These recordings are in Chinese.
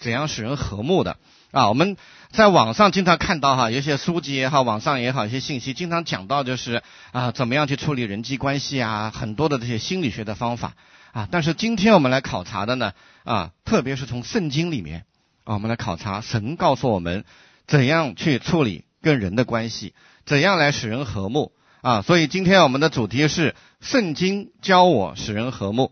怎样使人和睦的啊。我们在网上经常看到有些书籍也好，网上也好，一些信息经常讲到就是怎么样去处理人际关系很多的这些心理学的方法但是今天我们来考察的呢特别是从圣经里面我们来考察神告诉我们怎样去处理跟人的关系，怎样来使人和睦所以今天我们的主题是圣经教我使人和睦。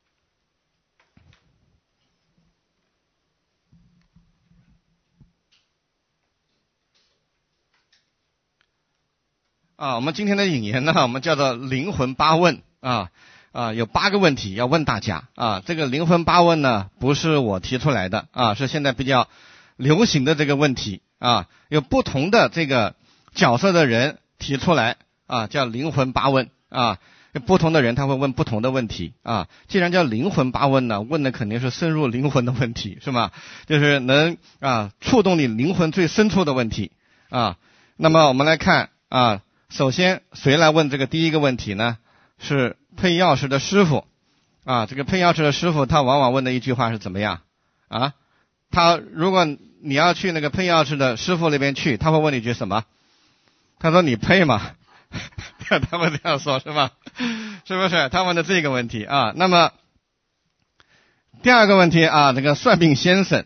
我们今天的引言呢，我们叫做灵魂八问有8个问题要问大家这个灵魂八问呢，不是我提出来的是现在比较流行的这个问题有不同的这个角色的人提出来叫灵魂八问不同的人他会问不同的问题既然叫灵魂八问呢，问的肯定是深入灵魂的问题，是吗？就是能触动你灵魂最深处的问题那么我们来看首先谁来问这个第一个问题呢？是配钥匙的师傅这个配钥匙的师傅他往往问的一句话是怎么样他如果你要去那个配钥匙的师傅那边去，他会问你一句什么？他说你配吗？他会这样说，是吧？是不是？他问的这个问题那么第二个问题这个算命先生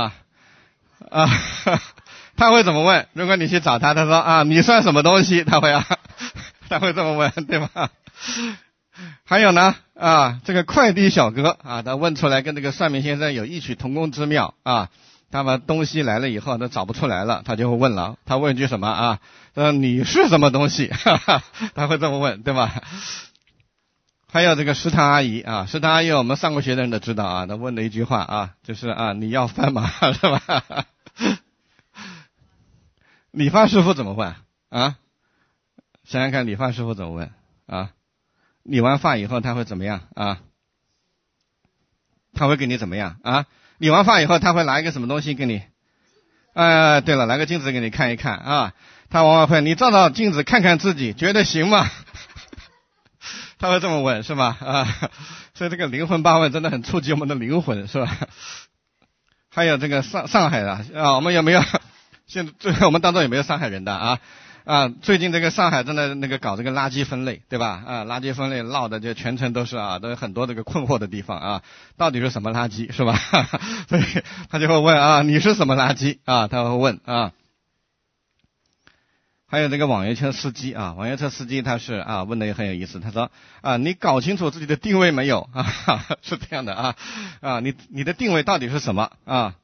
他会怎么问？如果你去找他，他说你算什么东西？他会他会这么问，对吧？还有呢这个快递小哥他问出来跟这个算命先生有异曲同工之妙他把东西来了以后他找不出来了，他就会问了，他问一句什么你是什么东西？他会这么问，对吧？还有这个食堂阿姨食堂阿姨我们上过学的人都知道他问的一句话就是你要饭吗？是吧？理发师傅怎么问想想看理发师傅怎么问理完发以后他会怎么样他会给你怎么样理完发以后他会拿一个什么东西给你对了，拿个镜子给你看一看他往往会你照照镜子看看自己觉得行吗？他会这么问，是吧所以这个灵魂八问真的很触及我们的灵魂，是吧？还有这个上海的我们有没有现在我们当中有没有上海人的最近这个上海正在那个搞这个垃圾分类，对吧垃圾分类闹的就全程都是都有很多这个困惑的地方到底是什么垃圾，是吧？所以他就会问你是什么垃圾他会问还有这个网约车司机网约车司机他是问的也很有意思，他说你搞清楚自己的定位没有是这样的你的定位到底是什么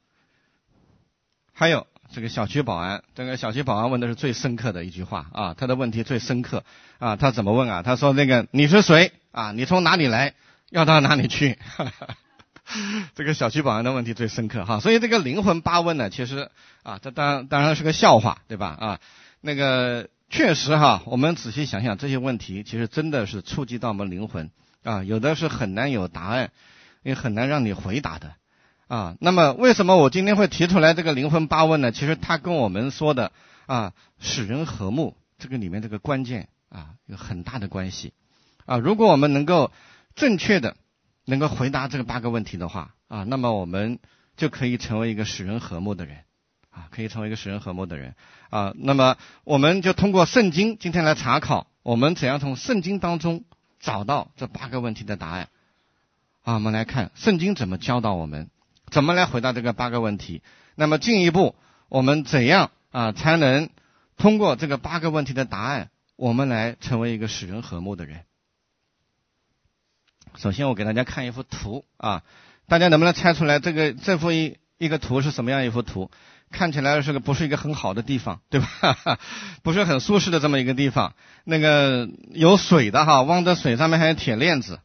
还有这个小区保安，这个小区保安问的是最深刻的一句话他的问题最深刻他怎么问他说那个你是谁你从哪里来，要到哪里去？这个小区保安的问题最深刻所以这个灵魂八问呢，其实这当然是个笑话，对吧那个确实我们仔细想想这些问题其实真的是触及到我们灵魂有的是很难有答案，也很难让你回答的那么为什么我今天会提出来这个灵魂八问呢？其实它跟我们说的使人和睦这个里面这个关键有很大的关系如果我们能够正确的能够回答这个8个问题的话那么我们就可以成为一个使人和睦的人可以成为一个使人和睦的人那么我们就通过圣经今天来查考我们怎样从圣经当中找到这8个问题的答案我们来看圣经怎么教导我们怎么来回答这个8个问题。那么进一步我们怎样才能通过这个8个问题的答案我们来成为一个使人和睦的人。首先我给大家看一幅图大家能不能猜出来这幅一个图是什么样一幅图？看起来不是一个很好的地方，对吧？不是很舒适的这么一个地方。那个有水的望着水上面还有铁链子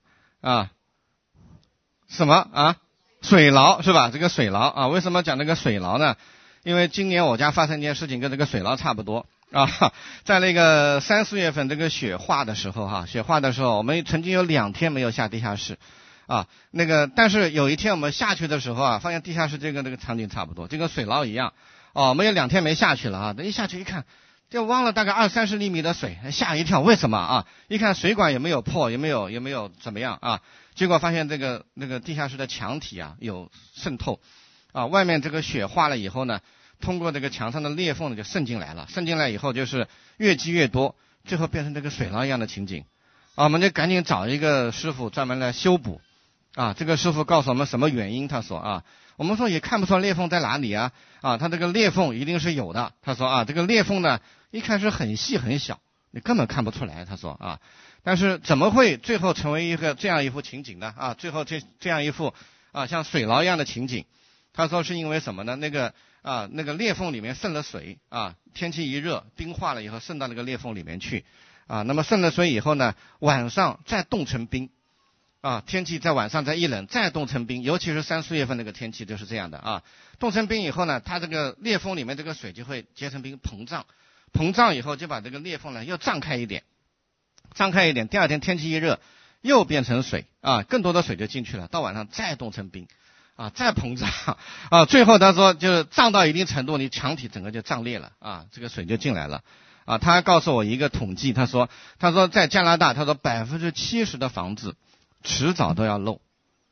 什么水牢，是吧？这个水牢为什么讲这个水牢呢？因为今年我家发生一件事情跟这个水牢差不多在那个3、4月份这个雪化的时候我们曾经有2天没有下地下室那个但是有一天我们下去的时候发现地下室这个场景差不多，就跟水牢一样我们有2天没下去了等一下去一看就汪了大概20-30厘米的水，吓一跳，为什么一看水管也没有破，也没有怎么样结果发现那个地下室的墙体有渗透啊，外面这个血化了以后呢，通过这个墙上的裂缝呢就渗进来了，渗进来以后就是越积越多，最后变成这个水牢一样的情景。啊，我们就赶紧找一个师傅专门来修补。啊，这个师傅告诉我们什么原因？他说啊，我们说也看不出裂缝在哪里啊，啊，他这个裂缝一定是有的。他说啊，这个裂缝呢一开始很细很小，你根本看不出来。他说啊，但是怎么会最后成为一个这样一幅情景呢？啊，最后这样一幅啊像水牢一样的情景，他说是因为什么呢？那个裂缝里面渗了水啊，天气一热，冰化了以后渗到那个裂缝里面去啊，那么渗了水以后呢，晚上再冻成冰。啊，天气在晚上再一冷，再冻成冰，尤其是3、4月份那个天气就是这样的啊。冻成冰以后呢，它这个裂缝里面这个水就会结成冰膨胀，膨胀以后就把这个裂缝呢又胀开一点，第二天天气一热又变成水啊，更多的水就进去了，到晚上再冻成冰啊，再膨胀啊，最后他说就是胀到一定程度，你墙体整个就胀裂了啊，这个水就进来了啊。他还告诉我一个统计，他说在加拿大，他说70%的房子迟早都要漏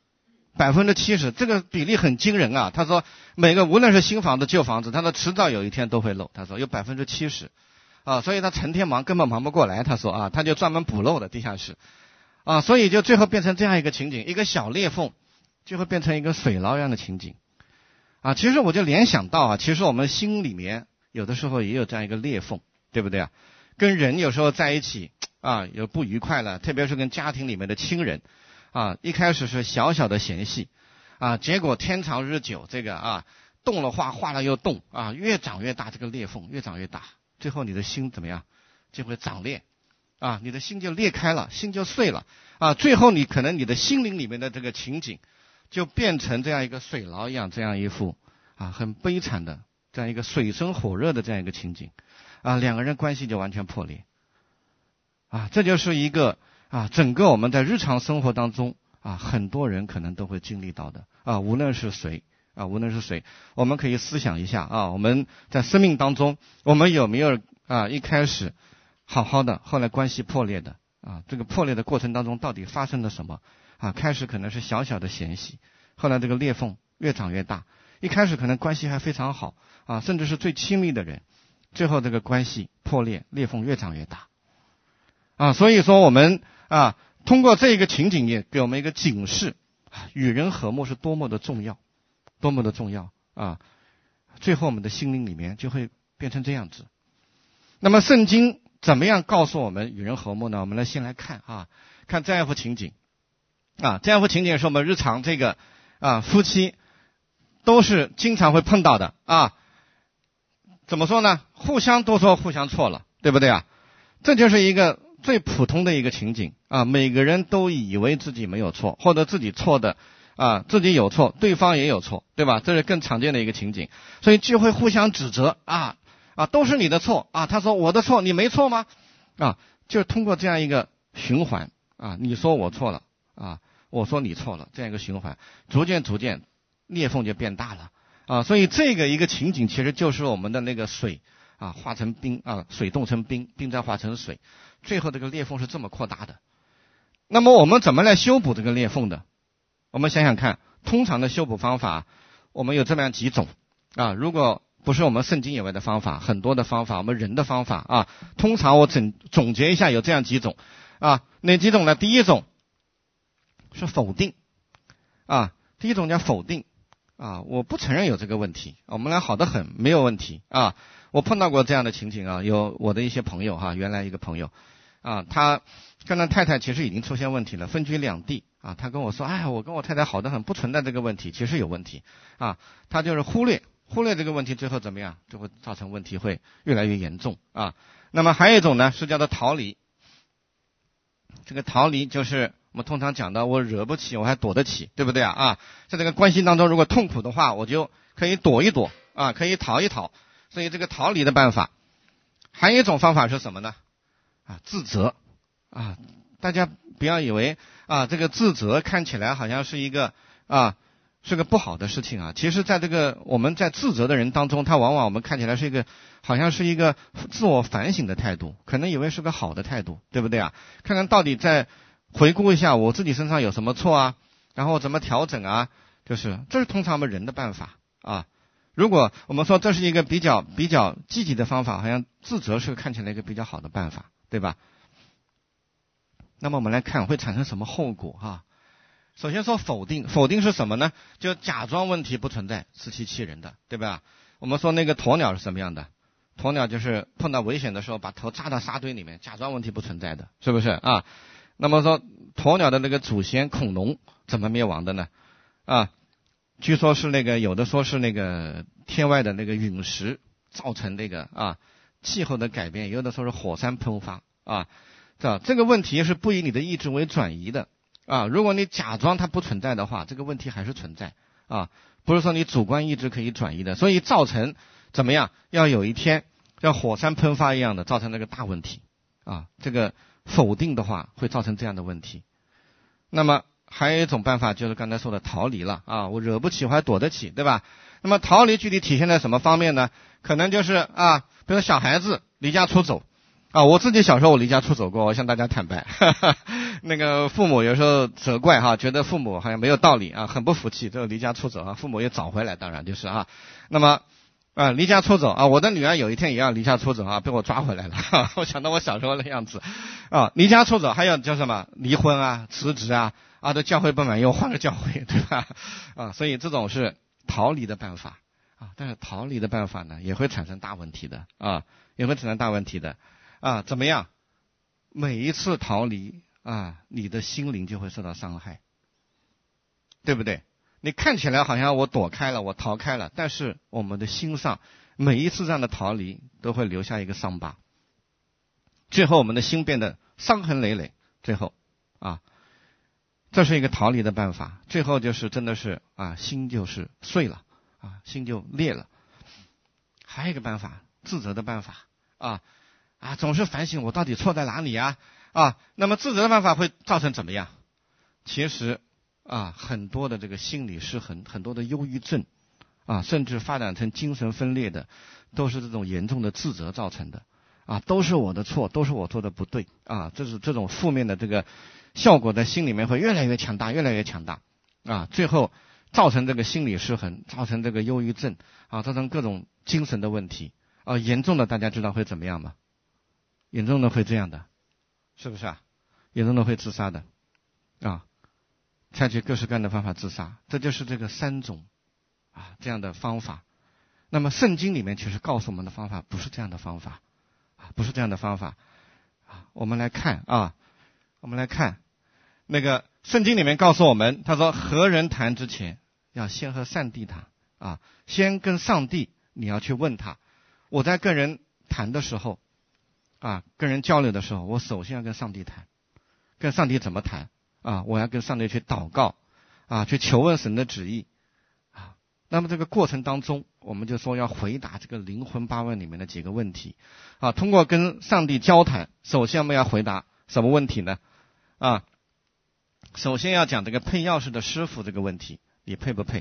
，70%，这个比例很惊人啊。他说每个无论是新房子旧房子，他说迟早有一天都会漏。他说有70%，啊，所以他成天忙根本忙不过来。他说啊，他就专门补漏的地下室，啊，所以就最后变成这样一个情景，一个小裂缝就会变成一个水牢一样的情景，啊，其实我就联想到啊，其实我们心里面有的时候也有这样一个裂缝，对不对啊？跟人有时候在一起啊，有不愉快了，特别是跟家庭里面的亲人。啊，一开始是小小的嫌隙，啊，结果天长日久，这个啊动了化，化了又动，啊，越长越大，这个裂缝越长越大，最后你的心怎么样？就会长裂，啊，你的心就裂开了，心就碎了，啊，最后你可能你的心灵里面的这个情景，就变成这样一个水牢一样，这样一幅啊很悲惨的这样一个水深火热的这样一个情景，啊，两个人关系就完全破裂，啊，这就是一个。啊，整个我们在日常生活当中啊，很多人可能都会经历到的啊，无论是谁，我们可以思想一下啊，我们在生命当中，我们有没有啊一开始好好的，后来关系破裂的啊？这个破裂的过程当中到底发生了什么啊？开始可能是小小的嫌隙，后来这个裂缝越长越大，一开始可能关系还非常好啊，甚至是最亲密的人，最后这个关系破裂，裂缝越长越大啊，所以说我们。啊，通过这个情景也给我们一个警示，与人和睦是多么的重要，多么的重要啊！最后我们的心灵里面就会变成这样子。那么圣经怎么样告诉我们与人和睦呢？我们先来看啊，看这样一幅情景啊，这样一幅情景是我们日常这个啊夫妻都是经常会碰到的啊。怎么说呢？互相都说互相错了，对不对啊？这就是一个最普通的一个情景啊，每个人都以为自己没有错，或者自己错的啊，自己有错，对方也有错，对吧？这是更常见的一个情景，所以就会互相指责啊，都是你的错啊，他说我的错，你没错吗？啊，就是通过这样一个循环啊，你说我错了啊，我说你错了，这样一个循环，逐渐裂缝就变大了啊，所以这个一个情景其实就是我们的那个水啊化成冰啊，水冻成冰，冰再化成水。最后这个裂缝是这么扩大的，那么我们怎么来修补这个裂缝的？我们想想看，通常的修补方法，我们有这么样几种啊。如果不是我们圣经以外的方法，很多的方法，我们人的方法啊，通常我总结一下，有这样几种啊。哪几种呢？第一种是否定啊，第一种叫否定啊，我不承认有这个问题，我们俩好得很，没有问题啊。我碰到过这样的情景啊，有我的一些朋友哈，原来一个朋友。啊，他跟他太太其实已经出现问题了，分居两地啊。他跟我说，哎，我跟我太太好得很，不存在这个问题，其实有问题啊。他就是忽略这个问题，最后怎么样，就会造成问题会越来越严重啊。那么还有一种呢，是叫做逃离。这个逃离就是我们通常讲的，我惹不起，我还躲得起，对不对啊？在这个关系当中，如果痛苦的话，我就可以躲一躲啊，可以逃一逃。所以这个逃离的办法，还有一种方法是什么呢？啊，自责啊，大家不要以为啊，这个自责看起来好像是一个是个不好的事情啊。其实在这个我们在自责的人当中，他往往我们看起来是一个好像是一个自我反省的态度，可能以为是个好的态度，对不对啊？看看到底再回顾一下我自己身上有什么错啊，然后怎么调整啊，这是通常我们人的办法啊。如果我们说这是一个比较积极的方法，好像自责是看起来一个比较好的办法，对吧？那么我们来看会产生什么后果哈。首先说否定，否定是什么呢？就假装问题不存在，自欺欺人的，对吧？我们说那个鸵鸟是什么样的？鸵鸟就是碰到危险的时候把头扎到沙堆里面，假装问题不存在的，是不是啊？那么说鸵鸟的那个祖先恐龙怎么灭亡的呢？啊，据说是有的说是天外的陨石造成气候的改变，有的说是火山喷发啊。这个问题是不以你的意志为转移的啊。如果你假装它不存在的话，这个问题还是存在啊，不是说你主观意志可以转移的。所以造成怎么样？要有一天像火山喷发一样的造成那个大问题啊。这个否定的话会造成这样的问题。那么还有一种办法就是刚才说的逃离了啊，我惹不起我还躲得起，对吧？那么逃离具体体现在什么方面呢？可能就是比如小孩子离家出走啊，我自己小时候我离家出走过，我向大家坦白，父母有时候责怪觉得父母好像没有道理啊，很不服气，这个离家出走啊，父母也找回来，当然就是那么离家出走啊，我的女儿有一天也要离家出走被我抓回来了，我想到我小时候的样子离家出走，还有叫什么离婚辞职对教会不满意我换个教会，对吧？所以这种是逃离的办法但是逃离的办法呢也会产生大问题的也会产生大问题的怎么样？每一次逃离你的心灵就会受到伤害，对不对？你看起来好像我躲开了，我逃开了，但是我们的心上每一次这样的逃离都会留下一个伤疤，最后我们的心变得伤痕累累，最后这是一个逃离的办法，最后就是真的是心就是碎了心就裂了。还有一个办法，自责的办法总是反省我到底错在哪里那么自责的办法会造成怎么样？其实很多的这个心理失衡，很多的忧郁症甚至发展成精神分裂的，都是这种严重的自责造成的都是我的错，都是我做的不对这种负面的这个效果在心里面会越来越强大，越来越强大最后造成这个心理失衡，造成这个忧郁症造成各种精神的问题严重的大家知道会怎么样吗？严重的会这样的，是不是严重的会自杀的采取各式各样的方法自杀，这就是这个3种这样的方法。那么圣经里面其实告诉我们的方法不是这样的方法不是这样的方法我们来看圣经里面告诉我们，他说和人谈之前要先和上帝谈先跟上帝你要去问他。我在跟人谈的时候跟人交流的时候，我首先要跟上帝谈。跟上帝怎么谈我要跟上帝去祷告去求问神的旨意那么这个过程当中，我们就说要回答这个灵魂8问里面的几个问题通过跟上帝交谈，首先我们要回答什么问题呢首先要讲这个配钥匙的师傅这个问题，你配不配？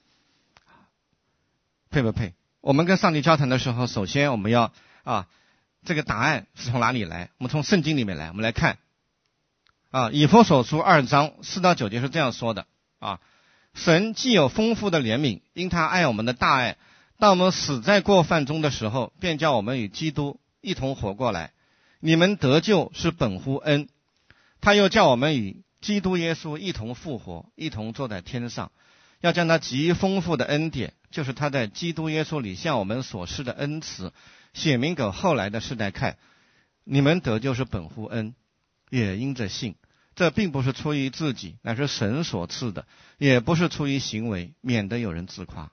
配不配？我们跟上帝交谈的时候，首先我们要这个答案是从哪里来？我们从圣经里面来，我们来看以弗所书2章4到9节是这样说的神既有丰富的怜悯，因他爱我们的大爱，当我们死在过犯中的时候，便叫我们与基督一同活过来。你们得救是本乎恩，他又叫我们与基督耶稣一同复活，一同坐在天上，要将他极丰富的恩典，就是他在基督耶稣里向我们所施的恩慈，写明给后来的世代看。你们得救是本乎恩，也因着信。这并不是出于自己，乃是神所赐的，也不是出于行为，免得有人自夸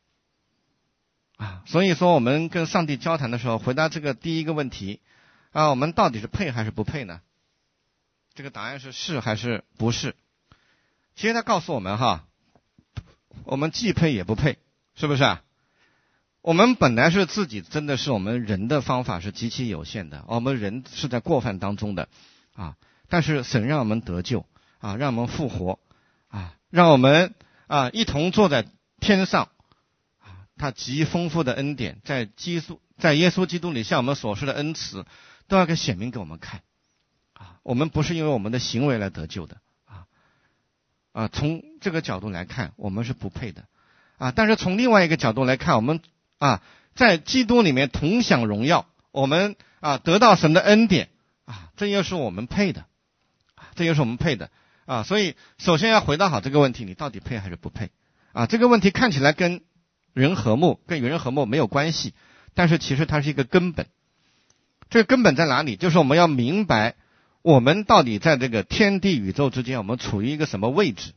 所以说我们跟上帝交谈的时候，回答这个第一个问题我们到底是配还是不配呢？这个答案是是还是不是？其实他告诉我们我们既配也不配，是不是我们本来是自己真的是我们人的方法是极其有限的，我们人是在过犯当中的但是神让我们得救让我们复活让我们一同坐在天上他极丰富的恩典，在耶稣基督里向我们所施的恩慈，都要给显明给我们看我们不是因为我们的行为来得救的从这个角度来看，我们是不配的但是从另外一个角度来看，我们在基督里面同享荣耀，我们得到神的恩典这又是我们配的，所以首先要回答好这个问题，你到底配还是不配这个问题看起来跟与人和睦没有关系，但是其实它是一个根本。这个根本在哪里？就是我们要明白我们到底在这个天地宇宙之间，我们处于一个什么位置。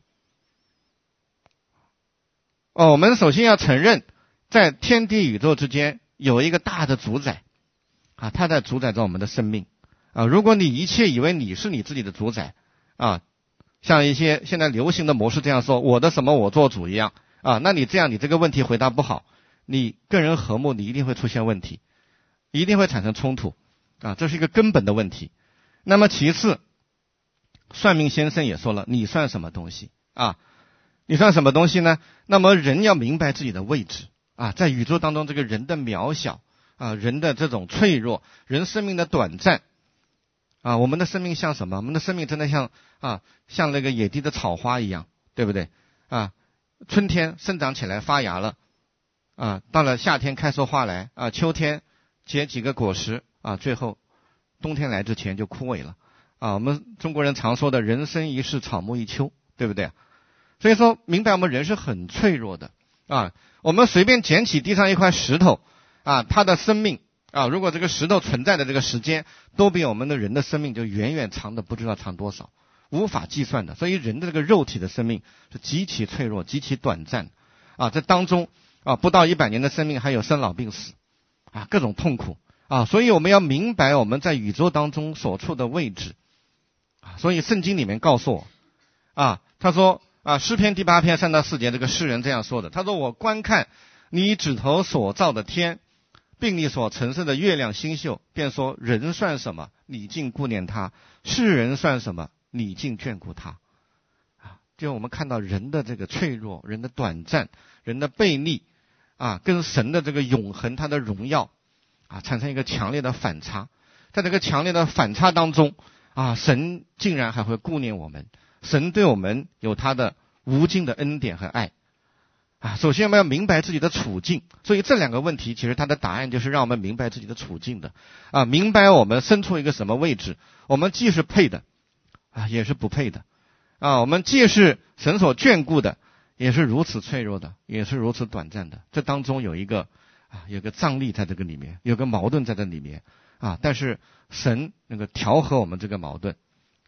我们首先要承认在天地宇宙之间有一个大的主宰他在主宰着我们的生命如果你一切以为你是你自己的主宰像一些现在流行的模式这样说，我的什么我做主一样那你这样，你这个问题回答不好，你跟人和睦，你一定会出现问题，一定会产生冲突这是一个根本的问题。那么其次，算命先生也说了，你算什么东西你算什么东西呢？那么人要明白自己的位置在宇宙当中，这个人的渺小人的这种脆弱，人生命的短暂我们的生命像什么？我们的生命真的像那个野地的草花一样，对不对春天生长起来发芽了到了夏天开出花来秋天结几个果实最后冬天来之前就枯萎了我们中国人常说的人生一世草木一秋，对不对所以说明白我们人是很脆弱的我们随便捡起地上一块石头它的生命如果这个石头存在的这个时间都比我们的人的生命就远远长的不知道长多少，无法计算的。所以人的这个肉体的生命是极其脆弱极其短暂这当中不到100年的生命还有生老病死各种痛苦所以我们要明白我们在宇宙当中所处的位置所以圣经里面告诉我他说诗篇第8篇3到4节，这个诗人这样说的，他说我观看你指头所造的天，并你所陈设的月亮星宿，便说人算什么，你竟顾念他；世人算什么，你竟眷顾他。就我们看到人的这个脆弱，人的短暂，人的悖逆跟神的这个永恒，他的荣耀产生一个强烈的反差。在这个强烈的反差当中神竟然还会顾念我们，神对我们有他的无尽的恩典和爱首先我们要明白自己的处境，所以这两个问题其实它的答案就是让我们明白自己的处境的明白我们身处一个什么位置，我们既是配的也是不配的我们既是神所眷顾的，也是如此脆弱的，也是如此短暂的。这当中有一个张力在这个里面，有个矛盾在这里面但是神能够调和我们这个矛盾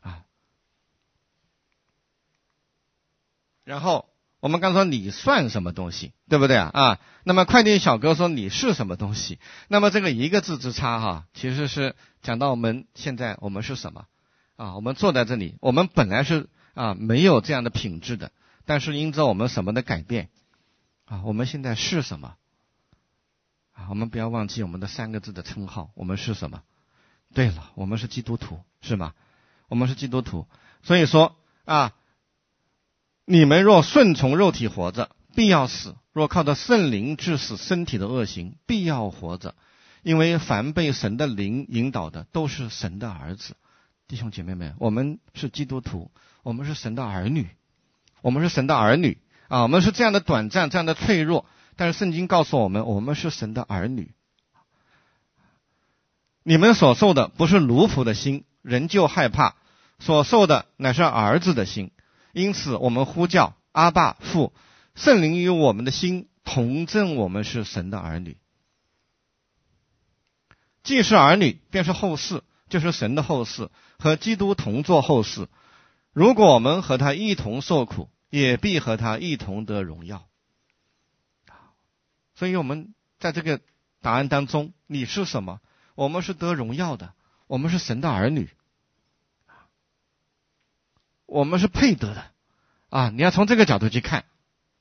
然后我们刚说你算什么东西，对不对那么快递小哥说你是什么东西，那么这个一个字之差其实是讲到我们现在我们是什么我们坐在这里，我们本来是没有这样的品质的，但是因着我们什么的改变我们现在是什么我们不要忘记我们的3个字的称号，我们是什么？对了，我们是基督徒，是吗？我们是基督徒。所以说你们若顺从肉体活着，必要死；若靠着圣灵治死身体的恶行，必要活着。因为凡被神的灵引导的，都是神的儿子。弟兄姐妹们，我们是基督徒，我们是神的儿女，我们是神的儿女我们是这样的短暂，这样的脆弱，但是圣经告诉我们，我们是神的儿女。你们所受的不是奴仆的心，人就害怕；所受的乃是儿子的心。因此我们呼叫阿爸父，圣灵与我们的心同证我们是神的儿女。既是儿女，便是后嗣，就是神的后嗣，和基督同作后嗣。如果我们和他一同受苦，也必和他一同得荣耀。所以我们在这个答案当中，你是什么？我们是得荣耀的，我们是神的儿女，我们是配得的你要从这个角度去看。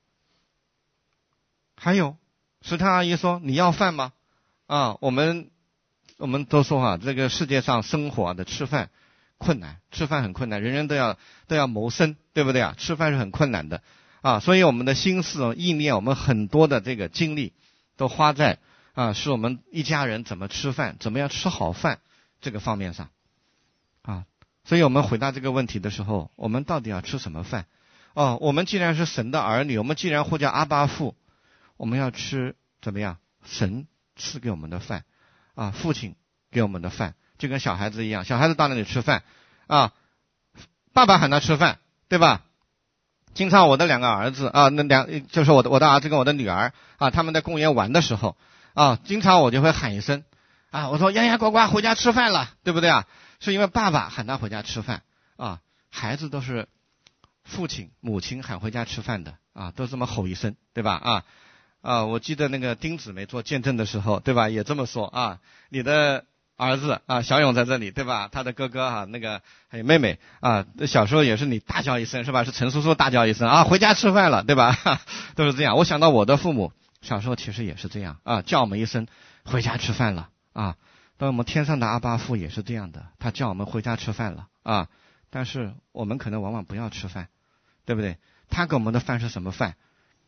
还有石炭阿姨说你要饭吗我们都说这个世界上生活的吃饭困难，吃饭很困难，人人都要谋生，对不对吃饭是很困难的所以我们的心思意念，我们很多的这个精力都花在是我们一家人怎么吃饭，怎么样吃好饭这个方面上所以我们回答这个问题的时候，我们到底要吃什么饭？ 我们既然是神的儿女，我们既然呼叫阿爸父，我们要吃怎么样？神赐给我们的饭啊，父亲给我们的饭，就跟小孩子一样，小孩子到那里吃饭啊，爸爸喊他吃饭，对吧？经常我的2个儿子啊，就是我的儿子跟我的女儿啊，他们在公园玩的时候啊，经常我就会喊一声啊，我说呀呀呱呱回家吃饭了，对不对啊？是因为爸爸喊他回家吃饭啊，孩子都是父亲母亲喊回家吃饭的啊，都这么吼一声，对吧？我记得那个丁姊妹做见证的时候，对吧？也这么说啊，你的儿子啊，小勇在这里，对吧？他的哥哥啊，那个还有妹妹啊，小时候也是你大叫一声，是吧？是陈叔叔大叫一声啊，回家吃饭了，对吧？都是这样。我想到我的父母小时候其实也是这样啊，叫我们一声回家吃饭了啊。当我们天上的阿爸父也是这样的，他叫我们回家吃饭了啊。但是我们可能往往不要吃饭，对不对？他给我们的饭是什么饭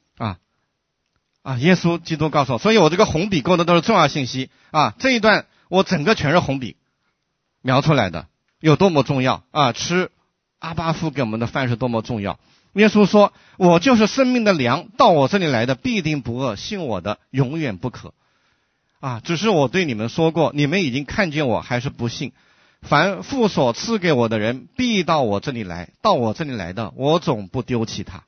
耶稣基督告诉我，所以我这个红笔勾的都是重要信息啊。这一段我整个全是红笔描出来的，有多么重要啊！吃阿爸父给我们的饭是多么重要。耶稣说，我就是生命的粮，到我这里来的必定不饿，信我的永远不渴啊！只是我对你们说过，你们已经看见我，还是不信。凡父所赐给我的人，必到我这里来，到我这里来的，我总不丢弃他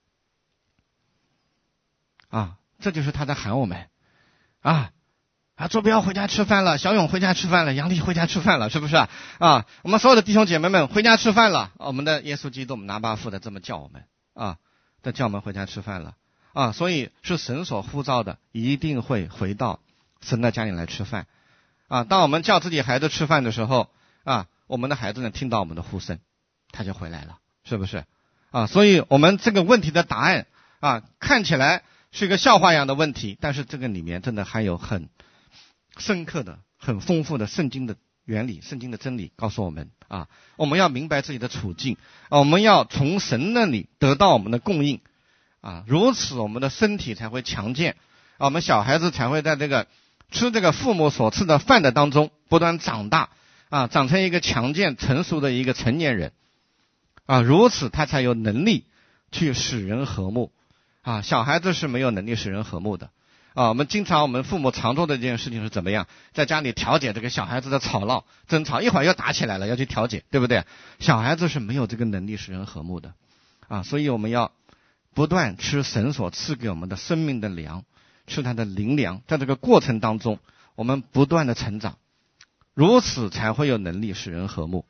啊！这就是他在喊我们坐标回家吃饭了，小勇回家吃饭了，杨丽回家吃饭了，是不是啊？我们所有的弟兄姐妹们回家吃饭了，我们的耶稣基督，我们拿爸父的这么叫我们在叫我们回家吃饭了所以是神所呼召的，一定会回到神的家里来吃饭当我们叫自己孩子吃饭的时候我们的孩子呢听到我们的呼声，他就回来了，是不是所以我们这个问题的答案看起来是一个笑话一样的问题，但是这个里面真的还有很深刻的、很丰富的圣经的原理、圣经的真理告诉我们我们要明白自己的处境我们要从神那里得到我们的供应如此我们的身体才会强健我们小孩子才会在这个吃这个父母所赐的饭的当中不断长大长成一个强健成熟的一个成年人如此他才有能力去使人和睦小孩子是没有能力使人和睦的我们父母常做的一件事情是怎么样？在家里调解这个小孩子的吵闹、争吵，一会儿又打起来了，要去调解，对不对？小孩子是没有这个能力使人和睦的所以我们要不断吃神所赐给我们的生命的粮，吃他的灵粮，在这个过程当中，我们不断的成长，如此才会有能力使人和睦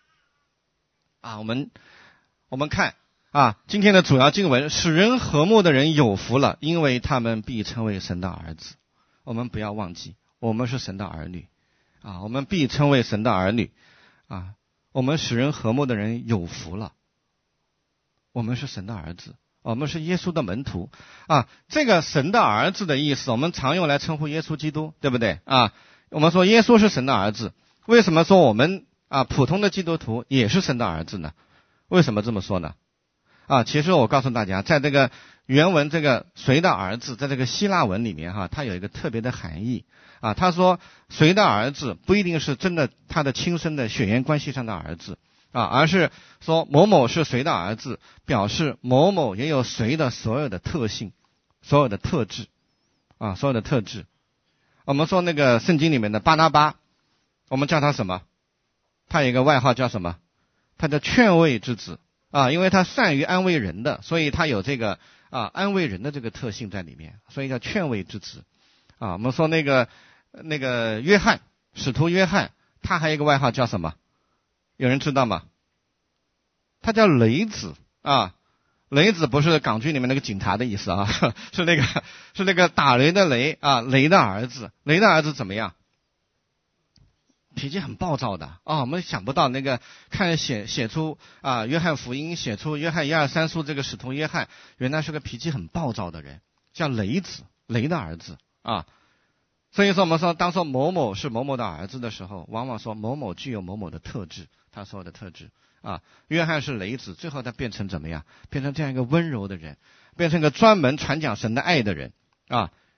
我们看今天的主要经文，使人和睦的人有福了，因为他们必称为神的儿子。我们不要忘记，我们是神的儿女我们必称为神的儿女我们使人和睦的人有福了，我们是神的儿子，我们是耶稣的门徒这个神的儿子的意思，我们常用来称呼耶稣基督，对不对我们说耶稣是神的儿子，为什么说我们普通的基督徒也是神的儿子呢？为什么这么说呢？其实我告诉大家，在这个原文这个谁的儿子，在这个希腊文里面它有一个特别的含义他说谁的儿子不一定是真的他的亲生的血缘关系上的儿子而是说某某是谁的儿子，表示某某也有谁的所有的特性、所有的特质所有的特质。我们说那个圣经里面的巴拿巴，我们叫他什么？他有一个外号叫什么？他叫劝慰之子因为他善于安慰人的，所以他有这个安慰人的这个特性在里面，所以叫劝慰之子我们说那个约翰，使徒约翰，他还有一个外号叫什么？有人知道吗？他叫雷子雷子不是港剧里面那个警察的意思是那个打雷的雷雷的儿子。雷的儿子怎么样？脾气很暴躁的我们想不到那个看写出约翰福音，写出约翰1、2、3书，这个使徒约翰原来是个脾气很暴躁的人，叫雷子，雷的儿子所以说我们说当说某某是某某的儿子的时候，往往说某某具有某某的特质，他所有的特质约翰是雷子，最后他变成怎么样？变成这样一个温柔的人，变成一个专门传讲神的爱的人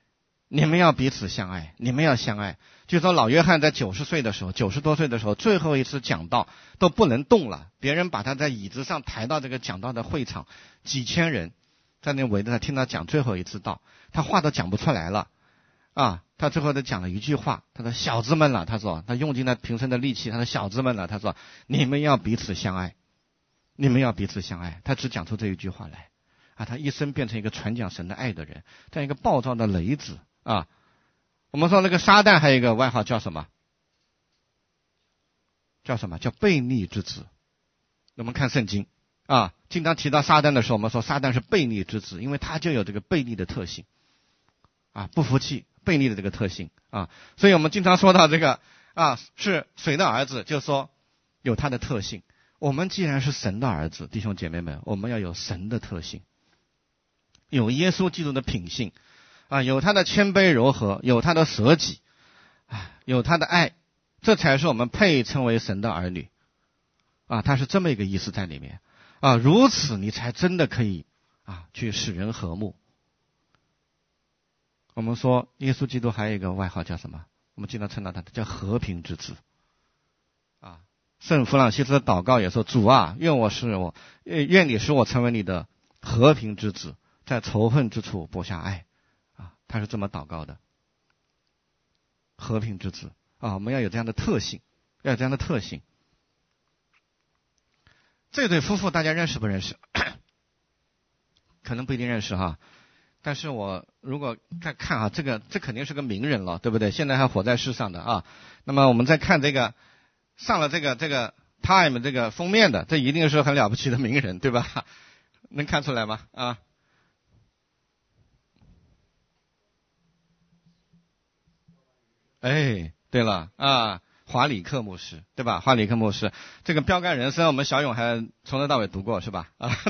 你们要彼此相爱，你们要相爱。据说老约翰在90岁的时候，90多岁的时候，最后一次讲道都不能动了，别人把他在椅子上抬到这个讲道的会场，几千人在那围着他听他讲最后一次道，他话都讲不出来了啊！他最后都讲了一句话，他说：“小子们了。”他说他用尽了平生的力气，他说：“小子们了。”他说：“你们要彼此相爱，你们要彼此相爱。”他只讲出这一句话来啊！他一生变成一个传讲神的爱的人，这样一个暴躁的雷子啊！我们说那个撒旦还有一个外号叫什么？叫什么？叫悖逆之子。我们看圣经啊，经常提到撒旦的时候，我们说撒旦是悖逆之子，因为他就有这个悖逆的特性啊，不服气、悖逆的这个特性啊，所以我们经常说到这个啊是谁的儿子，就是说有他的特性。我们既然是神的儿子，弟兄姐妹们，我们要有神的特性，有耶稣基督的品性啊，有他的谦卑柔和，有他的舍己啊，有他的爱，这才是我们配称为神的儿女啊，他是这么一个意思在里面啊，如此你才真的可以啊去使人和睦。我们说耶稣基督还有一个外号叫什么？我们经常称到他叫和平之子啊。圣弗朗西斯的祷告也说：“主啊，愿你使我成为你的和平之子，在仇恨之处播下爱。”啊，他是这么祷告的。和平之子啊，我们要有这样的特性，要有这样的特性。这对夫妇大家认识不认识？可能不一定认识哈。但是我如果再看啊，这肯定是个名人了，对不对？现在还活在世上的啊。那么我们再看这个上了这个 Time 这个封面的，这一定是很了不起的名人，对吧？能看出来吗？啊？哎，对了啊，华里克牧师，对吧？华里克牧师，这个标杆人生，我们小勇还从头到尾读过，是吧？啊，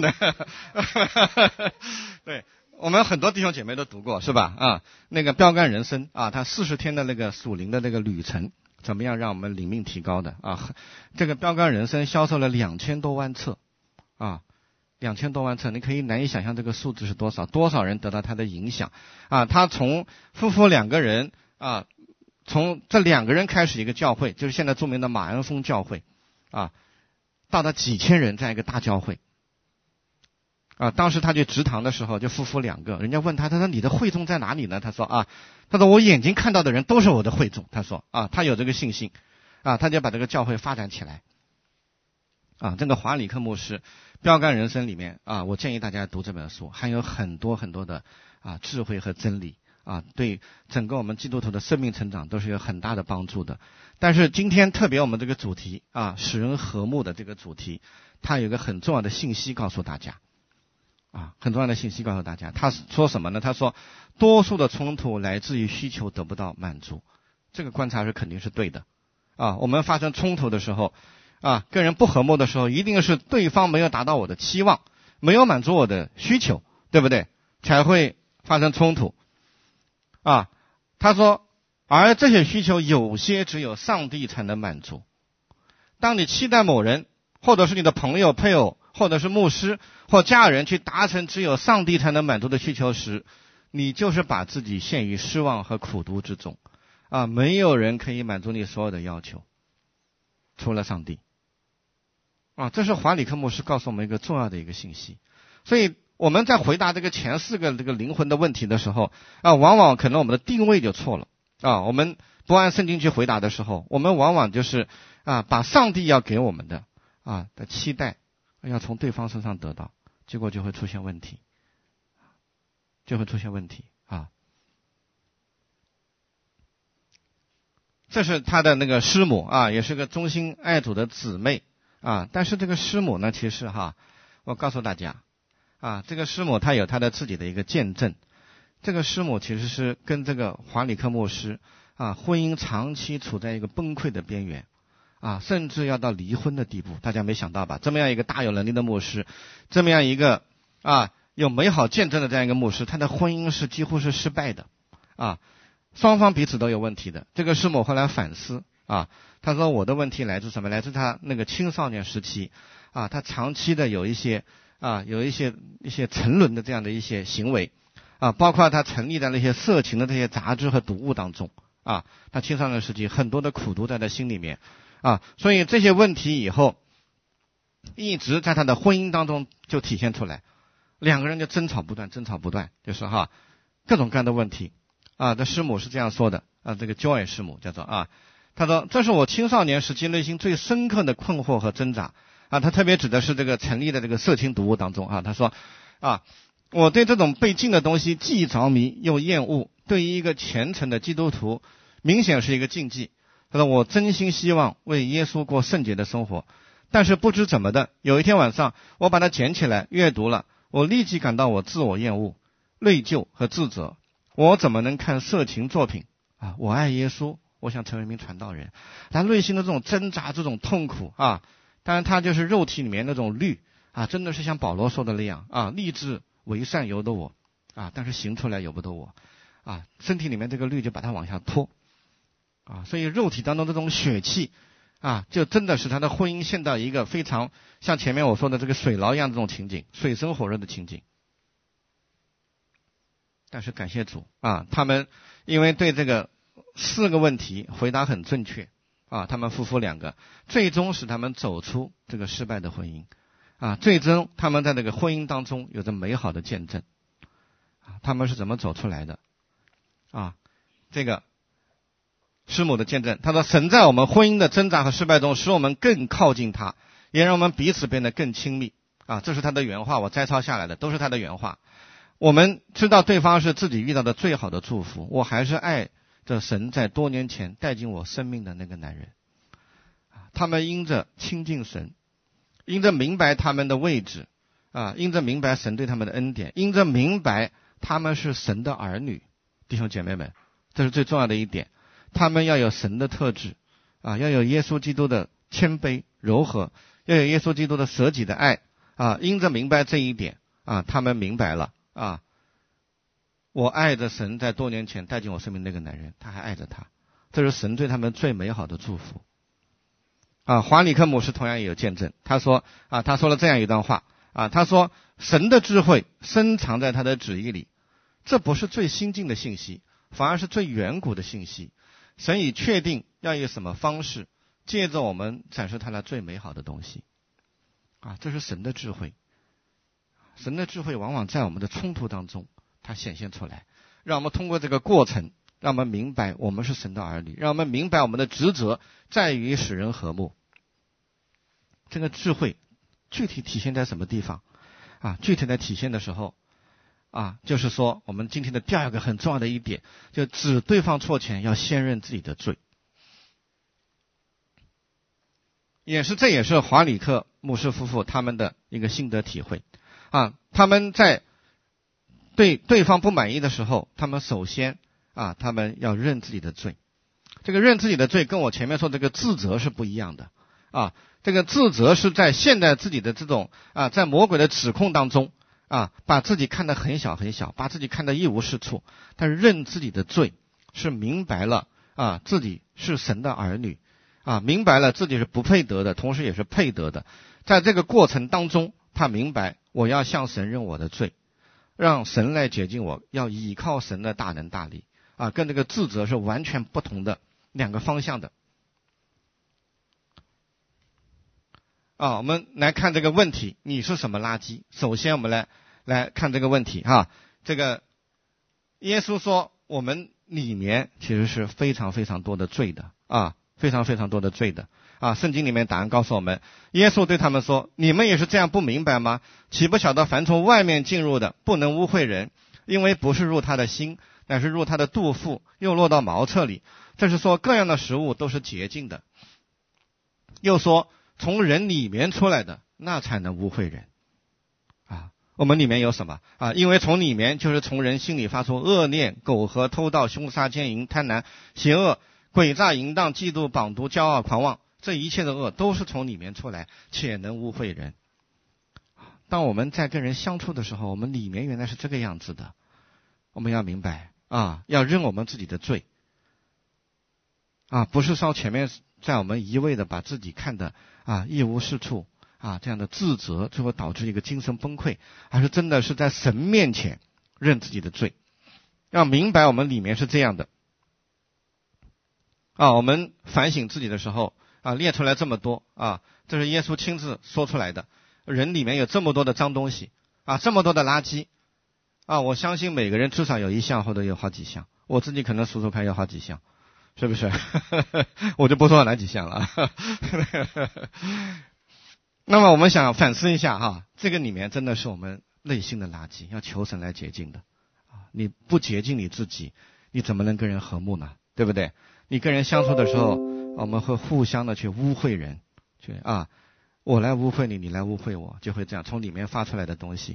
对，我们很多弟兄姐妹都读过，是吧？啊，那个标杆人生啊，他40天的那个属灵的那个旅程，怎么样让我们灵命提高的啊？这个标杆人生销售了2000多万册啊。2000多万册，你可以难以想象这个数字是多少，多少人得到他的影响啊！他从夫妇2个人啊，从这2个人开始一个教会，就是现在著名的马恩峰教会啊，到达几千人这样一个大教会啊。当时他去植堂的时候，就夫妇2个，人家问他，他说你的会众在哪里呢？他说我眼睛看到的人都是我的会众。他说他有这个信心啊，他就把这个教会发展起来啊。这个华里克牧师标杆人生里面啊，我建议大家读这本书，含有很多很多的智慧和真理啊，对整个我们基督徒的生命成长都是有很大的帮助的。但是今天特别我们这个主题啊，使人和睦的这个主题，它有一个很重要的信息告诉大家啊，很重要的信息告诉大家。他说什么呢？他说多数的冲突来自于需求得不到满足，这个观察是肯定是对的啊。我们发生冲突的时候啊，跟人不和睦的时候，一定是对方没有达到我的期望，没有满足我的需求，对不对？才会发生冲突啊。他说，而这些需求有些只有上帝才能满足。当你期待某人，或者是你的朋友、配偶，或者是牧师或家人去达成只有上帝才能满足的需求时，你就是把自己陷于失望和苦毒之中啊！没有人可以满足你所有的要求，除了上帝。这是华里克牧师告诉我们一个重要的一个信息。所以我们在回答这个前4个这个灵魂的问题的时候往往可能我们的定位就错了我们不按圣经去回答的时候，我们往往就是把上帝要给我们的的期待要从对方身上得到，结果就会出现问题，这是他的那个师母也是个忠心爱主的姊妹但是这个师母呢，其实我告诉大家这个师母她有她的自己的一个见证。这个师母其实是跟这个华里克牧师婚姻长期处在一个崩溃的边缘甚至要到离婚的地步。大家没想到吧？这么样一个大有能力的牧师，这么样一个有美好见证的这样一个牧师，他的婚姻是几乎是失败的双方彼此都有问题的。这个师母后来反思他说我的问题来自什么？来自他那个青少年时期他长期的有一些沉沦的这样的一些行为啊，包括他沉溺在那些色情的这些杂质和毒物当中啊，他青少年时期很多的苦毒在他心里面啊，所以这些问题以后一直在他的婚姻当中就体现出来，两个人就争吵不断，就是各种各样的问题啊。这师母是这样说的啊，这个 Joy 师母叫做啊，他说这是我青少年时期内心最深刻的困惑和挣扎啊，他特别指的是这个沉溺的这个色情毒物当中啊，他说啊，我对这种被禁的东西既着迷又厌恶，对于一个虔诚的基督徒明显是一个禁忌。他说我真心希望为耶稣过圣洁的生活，但是不知怎么的，有一天晚上我把它捡起来阅读了，我立即感到我自我厌恶、内疚和自责。我怎么能看色情作品啊？我爱耶稣，我想成为一名传道人。他内心的这种挣扎、这种痛苦啊，当然他就是肉体里面那种律啊，真的是像保罗说的那样啊，立志为善由得我啊，但是行出来由不得我啊，身体里面这个律就把它往下拖啊，所以肉体当中这种血气啊，就真的是他的婚姻陷到一个非常像前面我说的这个水牢一样这种情景，水深火热的情景。但是感谢主啊，他们因为对这个4个问题回答很正确啊，他们夫妇2个最终使他们走出这个失败的婚姻啊，最终他们在这个婚姻当中有着美好的见证啊，他们是怎么走出来的啊？这个师母的见证，他说神在我们婚姻的挣扎和失败中使我们更靠近他，也让我们彼此变得更亲密啊，这是他的原话，我摘抄下来的都是他的原话。我们知道对方是自己遇到的最好的祝福，我还是爱着神在多年前带进我生命的那个男人。他们因着亲近神，因着明白他们的位置啊，因着明白神对他们的恩典，因着明白他们是神的儿女，弟兄姐妹们，这是最重要的一点。他们要有神的特质啊，要有耶稣基督的谦卑柔和，要有耶稣基督的舍己的爱啊，因着明白这一点啊，他们明白了啊，我爱着神在多年前带进我生命那个男人，他还爱着他，这是神对他们最美好的祝福啊。华里克牧师同样也有见证，他说啊，他说了这样一段话啊，他说神的智慧深藏在他的旨意里，这不是最新进的信息，反而是最远古的信息。神已确定要以什么方式借着我们展示他那最美好的东西啊，这是神的智慧。神的智慧往往在我们的冲突当中它显现出来，让我们通过这个过程，让我们明白我们是神的儿女，让我们明白我们的职责在于使人和睦。这个智慧具体体现在什么地方啊？具体的体现的时候啊，就是说我们今天的第2个很重要的一点，就指对方错前要先认自己的罪。这也是华里克牧师夫妇他们的一个心得体会啊，他们在对对方不满意的时候，他们首先啊，他们要认自己的罪。这个认自己的罪跟我前面说这个自责是不一样的啊，这个自责是在现在自己的这种啊，在魔鬼的指控当中啊，把自己看得很小很小，把自己看得一无是处。但是认自己的罪是明白了啊，自己是神的儿女啊，明白了自己是不配得的，同时也是配得的。在这个过程当中，他明白我要向神认我的罪，让神来洁净我，要依靠神的大能大力啊，跟这个自责是完全不同的2个方向的啊。我们来看这个问题，你是什么垃圾？首先我们来看这个问题哈，这个耶稣说我们里面其实是非常非常多的罪的啊，非常非常多的罪的啊。圣经里面答案告诉我们，耶稣对他们说，你们也是这样不明白吗？岂不晓得凡从外面进入的不能污秽人，因为不是入他的心，乃是入他的肚腹，又落到茅厕里。这是说各样的食物都是洁净的。又说从人里面出来的那才能污秽人啊。我们里面有什么啊？因为从里面就是从人心里发出恶念、苟合、偷盗、凶杀、奸淫、贪婪、邪恶、诡诈、淫荡、嫉妒、绑毒、骄傲、狂妄，这一切的恶都是从里面出来，且能污秽人。当我们在跟人相处的时候，我们里面原来是这个样子的，我们要明白啊，要认我们自己的罪啊，不是像前面在我们一味的把自己看得啊一无是处啊，这样的自责最后导致一个精神崩溃，而是真的是在神面前认自己的罪，要明白我们里面是这样的。我们反省自己的时候列出来这么多这是耶稣亲自说出来的。人里面有这么多的脏东西这么多的垃圾我相信每个人至少有一项或者有好几项，我自己可能数数看有好几项，是不是？我就不说哪几项了。那么我们想反思一下这个里面真的是我们内心的垃圾，要求神来洁净的你不洁净你自己，你怎么能跟人和睦呢？对不对？你跟人相处的时候，我们会互相的去污秽人，去我来污秽你，你来污秽我，就会这样从里面发出来的东西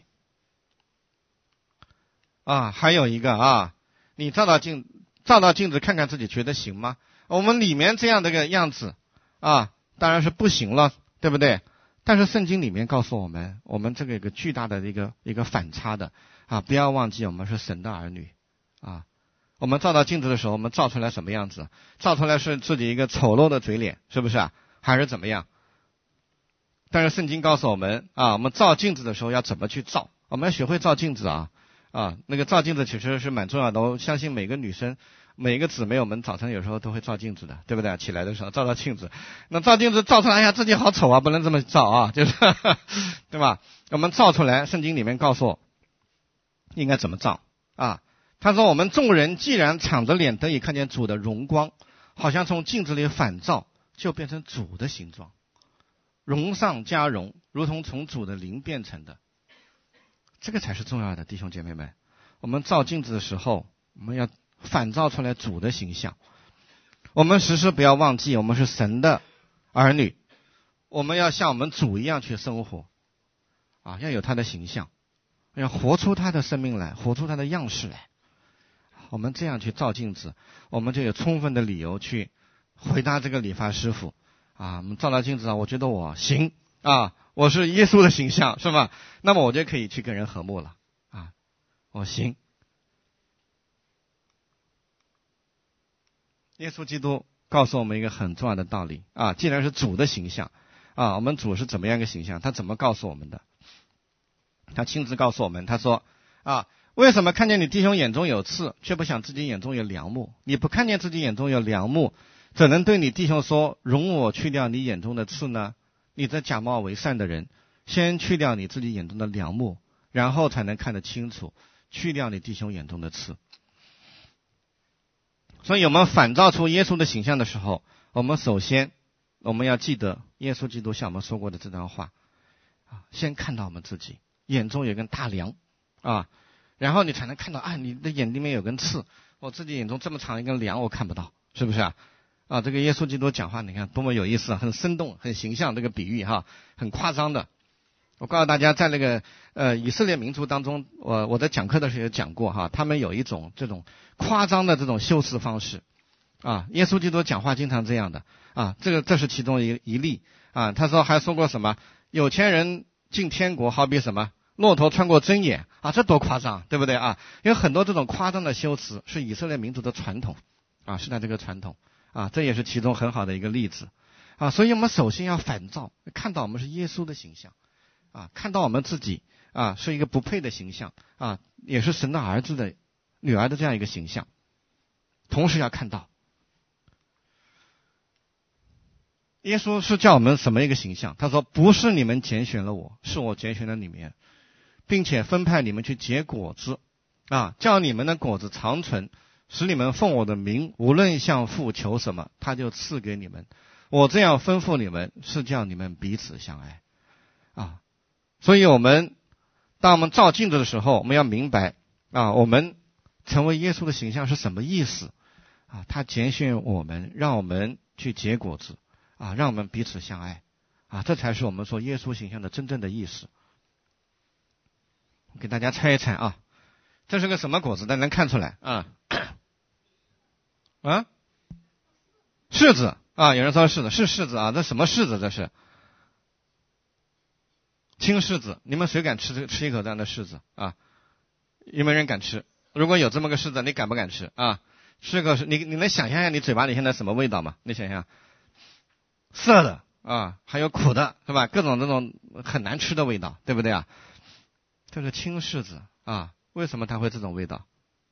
还有一个你照到镜子看看自己，觉得行吗？我们里面这样的个样子当然是不行了，对不对？但是圣经里面告诉我们，我们这个有个巨大的一个反差的不要忘记我们是神的儿女我们照到镜子的时候，我们照出来什么样子？照出来是自己一个丑陋的嘴脸，是不是还是怎么样？但是圣经告诉我们我们照镜子的时候要怎么去照？我们要学会照镜子那个照镜子其实是蛮重要的。我相信每个女生每个姊妹，我们早晨有时候都会照镜子的，对不对？起来的时候照镜子，那照镜子照出来自己好丑不能这么照就是对吧？我们照出来，圣经里面告诉我应该怎么照他说我们众人既然敞着脸得以看见主的荣光，好像从镜子里反照，就变成主的形状，荣上加荣，如同从主的灵变成的。这个才是重要的，弟兄姐妹们。我们照镜子的时候，我们要反照出来主的形象。我们时时不要忘记，我们是神的儿女，我们要像我们主一样去生活要有他的形象，要活出他的生命来，活出他的样式来。我们这样去照镜子，我们就有充分的理由去回答这个理发师傅我们照到镜子我觉得我行我是耶稣的形象，是吧？那么我就可以去跟人和睦了我行。耶稣基督告诉我们一个很重要的道理既然是主的形象我们主是怎么样一个形象？他怎么告诉我们的？他亲自告诉我们，他说为什么看见你弟兄眼中有刺，却不想自己眼中有梁木？你不看见自己眼中有梁木，怎能对你弟兄说，容我去掉你眼中的刺呢？你这假冒为善的人，先去掉你自己眼中的梁木，然后才能看得清楚，去掉你弟兄眼中的刺。所以我们反照出耶稣的形象的时候，我们首先我们要记得耶稣基督向我们说过的这段话先看到我们自己眼中有根大梁然后你才能看到你的眼里面有根刺，我自己眼中这么长一根梁我看不到，是不是这个耶稣基督讲话你看多么有意思很生动，很形象，这个比喻很夸张的。我告诉大家，在那个以色列民族当中，我在讲课的时候也讲过他们有一种这种夸张的这种修饰方式耶稣基督讲话经常这样的这是其中一例他还说过什么有钱人进天国好比什么骆驼穿过针眼这多夸张，对不对有很多这种夸张的修辞是以色列民族的传统是他这个传统这也是其中很好的一个例子所以我们首先要反照，看到我们是耶稣的形象看到我们自己是一个不配的形象也是神的儿子的女儿的这样一个形象，同时要看到耶稣是叫我们什么一个形象？他说不是你们拣选了我，是我拣选了你们，并且分派你们去结果子叫你们的果子长存，使你们奉我的名无论向父求什么，他就赐给你们。我这样吩咐你们，是叫你们彼此相爱所以当我们照镜子的时候，我们要明白我们成为耶稣的形象是什么意思他拣选我们，让我们去结果子让我们彼此相爱这才是我们说耶稣形象的真正的意思。给大家猜一猜这是个什么果子？大家能看出来柿子有人说柿子，是柿子这什么柿子？这是青柿子。你们谁敢吃一口这样的柿子有没有人敢吃？如果有这么个柿子，你敢不敢吃吃个你能想象一下你嘴巴里现在什么味道吗？你想想，涩的还有苦的，是吧？各种这种很难吃的味道，对不对这是青柿子为什么它会这种味道？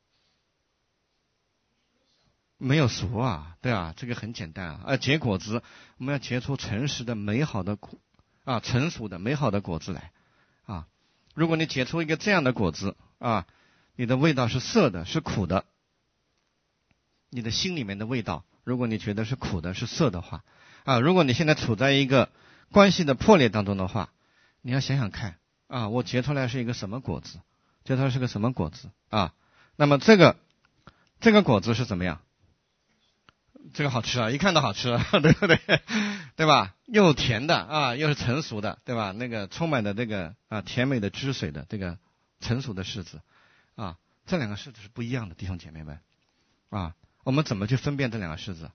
没有熟啊，对啊，这个很简单啊。结果子，我们要结出诚实的、美好的成熟的、美好的果子来啊。如果你结出一个这样的果子啊，你的味道是涩的，是苦的，你的心里面的味道，如果你觉得是苦的、是涩的话啊，如果你现在处在一个关系的破裂当中的话，你要想想看啊，我结出来是一个什么果子？结出来是个什么果子啊？那么这个果子是怎么样？这个好吃啊，一看都好吃啊，对不对？对吧？又甜的啊，又是成熟的，对吧？那个充满的这个甜美的汁水的这个成熟的柿子啊，这两个柿子是不一样的，弟兄姐妹们啊，我们怎么去分辨这两个柿子？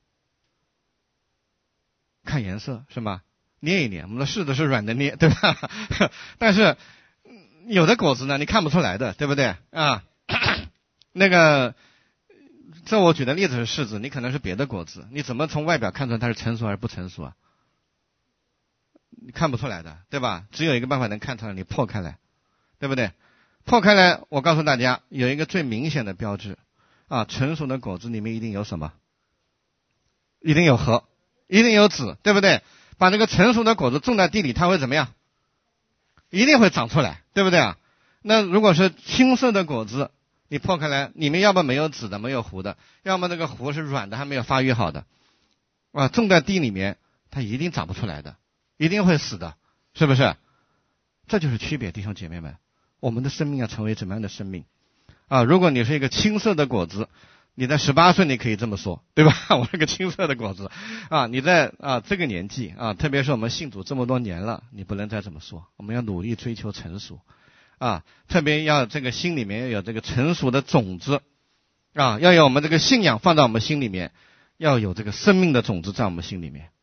看颜色是吗？捏一捏，我们的柿子是软的捏，对吧？但是有的果子呢，你看不出来的，对不对啊？那个。这我举的例子是柿子，你可能是别的果子，你怎么从外表看出来它是成熟还是不成熟啊？你看不出来的，对吧？只有一个办法能看出来，你破开来，对不对？破开来，我告诉大家有一个最明显的标志啊，成熟的果子里面一定有什么？一定有核，一定有籽，对不对？把这个成熟的果子种在地里，它会怎么样？一定会长出来，对不对啊？那如果是青色的果子，你破开来，里面要么没有籽的，没有核的，要么那个核是软的，还没有发育好的，种在地里面，它一定长不出来的，一定会死的，是不是？这就是区别，弟兄姐妹们，我们的生命要成为怎么样的生命啊？如果你是一个青色的果子，你在18岁你可以这么说，对吧？我是个青色的果子啊，你在这个年纪啊，特别是我们信主这么多年了，你不能再这么说，我们要努力追求成熟。特别要这个心里面要有这个成熟的种子要有我们这个信仰放在我们心里面，要有这个生命的种子在我们心里面。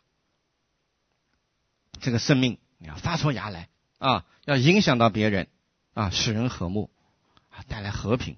这个生命你要发出芽来要影响到别人使人和睦带来和平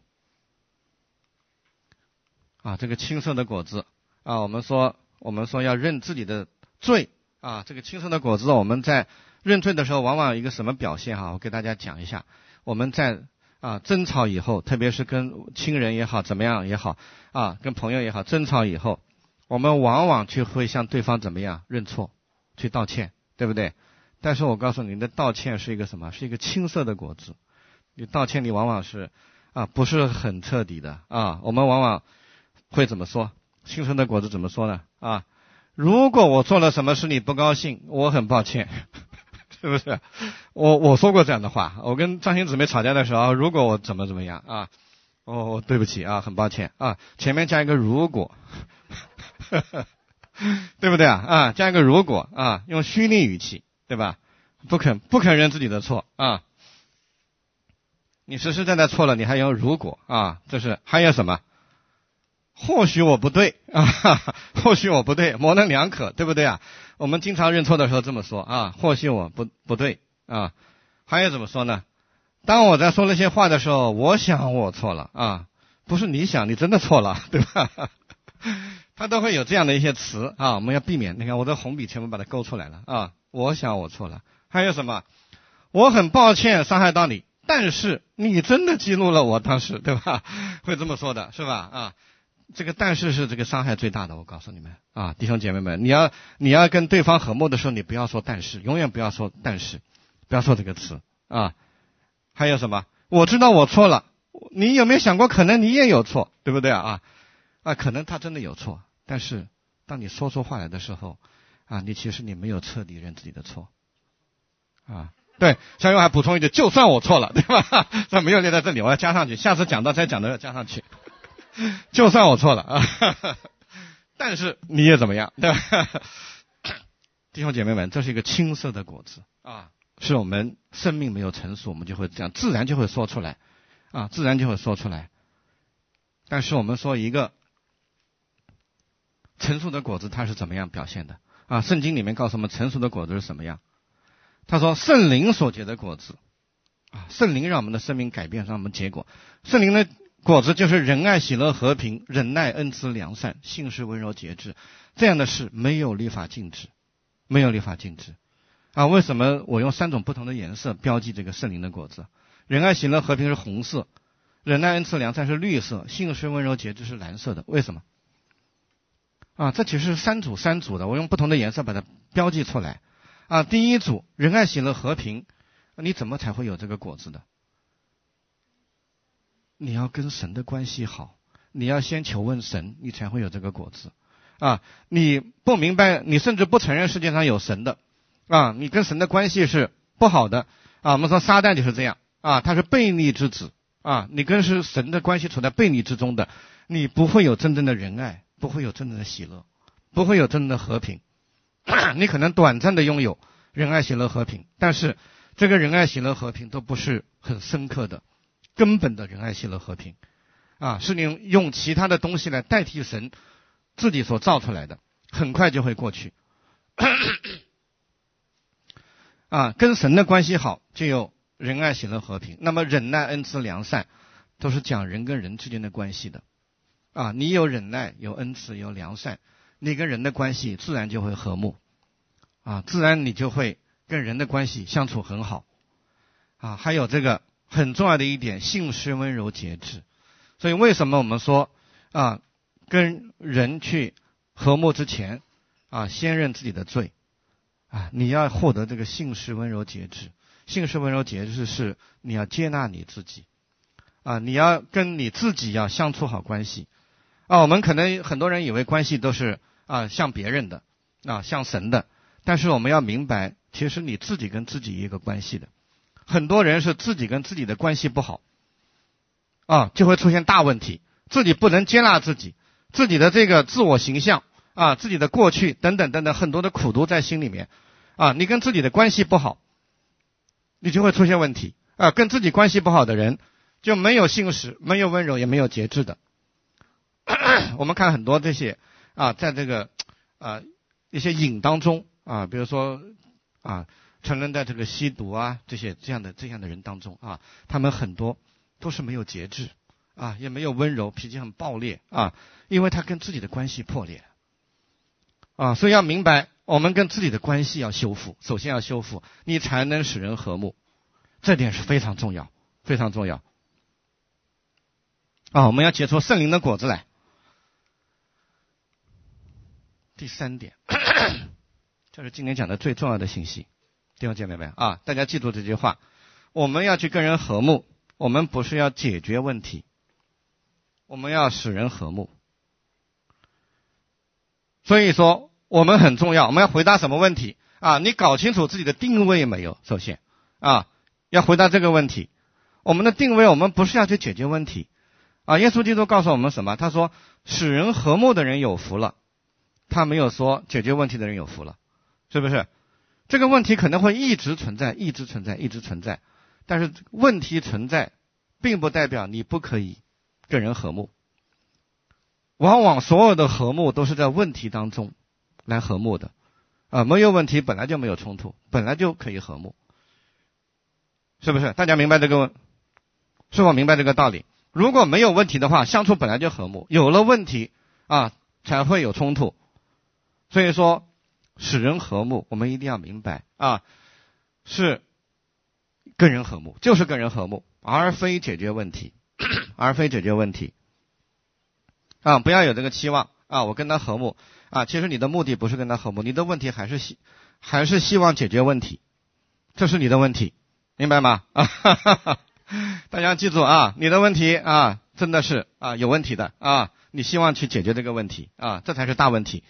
这个青色的果子我们说要认自己的罪这个青色的果子我们在认罪的时候往往有一个什么表现我给大家讲一下。我们在争吵以后，特别是跟亲人也好，怎么样也好跟朋友也好，争吵以后，我们往往会向对方怎么样认错，去道歉，对不对？但是我告诉你，你的道歉是一个什么？是一个青色的果子。你道歉你往往是不是很彻底的我们往往会怎么说？青色的果子怎么说呢？如果我做了什么事你不高兴，我很抱歉。是不是？我说过这样的话，我跟张欣姊妹吵架的时候，如果我怎么样对不起很抱歉前面加一个如果，对不对加一个如果用虚拟语气，对吧？不肯认自己的错你实实在在错了，你还用如果这是还有什么？或许我不对或许我不对，模棱两可，对不对我们经常认错的时候这么说或许我不对还有怎么说呢？当我在说那些话的时候，我想我错了不是你想，你真的错了，对吧？他都会有这样的一些词我们要避免。你看我的红笔全部把它勾出来了我想我错了。还有什么？我很抱歉伤害到你，但是你真的激怒了我当时，对吧？会这么说的，是吧这个但是是这个伤害最大的，我告诉你们弟兄姐妹们，你要跟对方和睦的时候，你不要说但是，永远不要说但是，不要说这个词还有什么？我知道我错了，你有没有想过可能你也有错，对不对可能他真的有错，但是当你说出话来的时候你其实你没有彻底认自己的错对，小勇还补充一句，就算我错了，对吧？这没有列在这里，我要加上去，下次讲到再讲的要加上去。就算我错了但是你也怎么样，对吧？弟兄姐妹们，这是一个青色的果子是我们生命没有成熟，我们就会这样自然就会说出来自然就会说出来。但是我们说一个成熟的果子它是怎么样表现的圣经里面告诉我们成熟的果子是什么样。他说圣灵所结的果子圣灵让我们的生命改变，让我们结果。圣灵的果子就是仁爱、喜乐、和平、忍耐、恩慈、良善、信实、温柔、节制。这样的事没有律法禁止，没有律法禁止为什么我用3种不同的颜色标记这个圣灵的果子？仁爱、喜乐、和平是红色忍耐、恩慈、良善是绿色，信实、温柔、节制是蓝色的。为什么？这其实是三组的，我用不同的颜色把它标记出来。第一组仁爱、喜乐、和平，你怎么才会有这个果子的？你要跟神的关系好，你要先求问神，你才会有这个果子。你不明白，你甚至不承认世界上有神的，你跟神的关系是不好的。我们说撒旦就是这样，他是悖逆之子，你跟神的关系处在悖逆之中的，你不会有真正的仁爱，不会有真正的喜乐，不会有真正的和平。你可能短暂的拥有仁爱、喜乐、和平，但是这个仁爱、喜乐、和平都不是很深刻的、根本的仁爱、喜乐、和平，是你用其他的东西来代替神自己所造出来的，很快就会过去。跟神的关系好，就有仁爱、喜乐、和平。那么忍耐、恩慈、良善，都是讲人跟人之间的关系的。你有忍耐、有恩慈、有良善，你跟人的关系自然就会和睦。自然你就会跟人的关系相处很好。还有这个很重要的一点，信实、温柔、节制。所以为什么我们说跟人去和睦之前先认自己的罪。你要获得这个信实、温柔、节制。信实、温柔、节制是你要接纳你自己。你要跟你自己要相处好关系。我们可能很多人以为关系都是像别人的像神的，但是我们要明白，其实你自己跟自己一个关系的。很多人是自己跟自己的关系不好就会出现大问题，自己不能接纳自己，自己的这个自我形象自己的过去等等等等，很多的苦毒在心里面你跟自己的关系不好，你就会出现问题跟自己关系不好的人就没有信实，没有温柔，也没有节制的。我们看很多这些在这个一些瘾当中比如说沉沦在这个吸毒这样的人当中他们很多都是没有节制也没有温柔，脾气很暴烈因为他跟自己的关系破裂所以要明白，我们跟自己的关系要修复，首先要修复，你才能使人和睦，这点是非常重要，非常重要我们要结出圣灵的果子来。第三点这是今天讲的最重要的信息，弟兄姐妹们大家记住这句话，我们要去跟人和睦，我们不是要解决问题，我们要使人和睦。所以说我们很重要，我们要回答什么问题你搞清楚自己的定位没有？首先要回答这个问题。我们的定位，我们不是要去解决问题耶稣基督告诉我们什么？他说使人和睦的人有福了，他没有说解决问题的人有福了，是不是？这个问题可能会一直存在，一直存在，一直存在，但是问题存在并不代表你不可以跟人和睦。往往所有的和睦都是在问题当中来和睦的没有问题本来就没有冲突，本来就可以和睦，是不是？大家明白这个是否明白这个道理？如果没有问题的话，相处本来就和睦，有了问题才会有冲突。所以说使人和睦，我们一定要明白是跟人和睦，就是跟人和睦，而非解决问题而非解决问题不要有这个期望我跟他和睦其实你的目的不是跟他和睦，你的问题还是希望解决问题，这是你的问题，明白吗大家记住你的问题真的是有问题的你希望去解决这个问题这才是大问题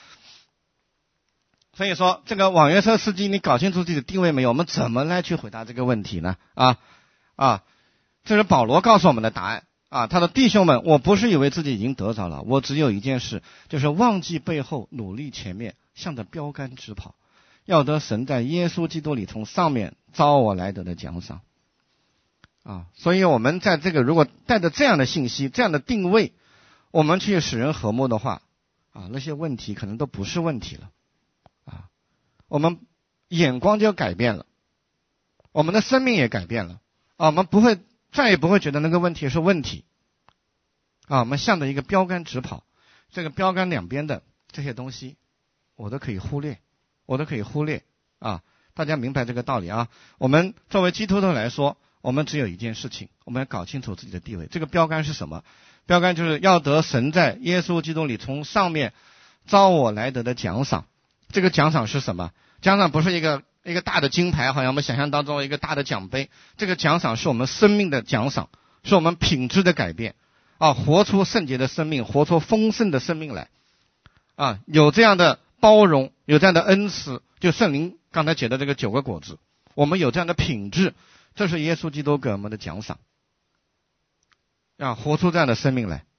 所以说这个网约车司机，你搞清楚自己的定位没有？我们怎么来去回答这个问题呢这是保罗告诉我们的答案他的弟兄们，我不是以为自己已经得着了，我只有一件事，就是忘记背后，努力前面，向着标杆直跑，要得神在耶稣基督里从上面招我来得的奖赏所以我们在这个如果带着这样的信息，这样的定位，我们去使人和睦的话那些问题可能都不是问题了我们眼光就改变了，我们的生命也改变了我们再也不会觉得那个问题是问题我们向着一个标杆直跑，这个标杆两边的这些东西我都可以忽略大家明白这个道理我们作为基督徒来说， 我们只有一件事情，我们要搞清楚自己的地位。这个标杆是什么？标杆就是要得神在耶稣基督里从上面招我来得的奖赏。这个奖赏是什么？奖赏不是一个大的金牌，好像我们想象当中一个大的奖杯。这个奖赏是我们生命的奖赏，是我们品质的改变啊，活出圣洁的生命，活出丰盛的生命来啊，有这样的包容，有这样的恩慈，就圣灵刚才解的这个9个果子，我们有这样的品质，这是耶稣基督给我们的奖赏啊，活出这样的生命来。